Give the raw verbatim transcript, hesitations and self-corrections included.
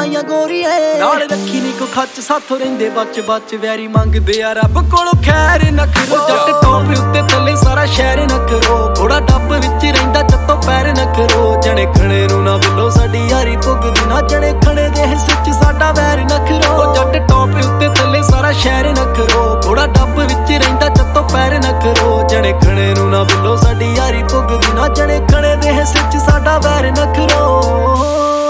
ਬਣਾਈਆਂ ਗੋਰੀਏ ਨਾਲ ਰੱਖੀ ਨੀ ਕੋ ਖੱਚ ਸਾਥੋਂ ਰਹਿੰਦੇ ਬਚ ਬਚ ਵੈਰੀ ਮੰਗਦੇ ਆ ਰੱਬ ਕੋਲੋਂ ਖੈਰ ਨਖਰੋ ਜੱਟ ਟੌਪ ਉੱਤੇ ਥੱਲੇ ਸਾਰਾ ਸ਼ਹਿਰ ਨਖਰੋ ਥੋੜਾ ਡੱਬ ਵਿੱਚ ਰਹਿੰਦਾ ਜੱਤੋਂ ਪੈਰ ਨਖਰੋ ਜਣੇ ਖਣੇ ਨੂੰ ਨਾ ਬਿੱਲੋ ਸਾਡੀ ਯਾਰੀ ਪੁੱਗਦੀ ਨਾ ਜਣੇ ਖਣੇ ਦੇ ਹਿੱਸੇ ਚ ਸਾਡਾ ਵੈਰ ਨਖਰੋ ਜੱਟ ਟੌਪ ਉੱਤੇ ਥੱਲੇ ਸਾਰਾ ਸ਼ਹਿਰ ਨਖਰੋ ਥੋੜਾ ਡੱਬ ਵਿੱਚ ਰਹਿੰਦਾ ਜੱਤੋਂ ਪੈਰ ਨਖਰੋ ਜਣੇ ਖਣੇ ਨੂੰ ਨਾ ਬਿੱਲੋ ਸਾਡੀ ਯਾਰੀ ਪੁੱਗਦੀ ਨਾ ਜਣੇ ਖਣੇ ਦੇ ਹਿੱਸੇ ਚ ਸਾਡਾ ਵੈਰ ਨਖਰੋ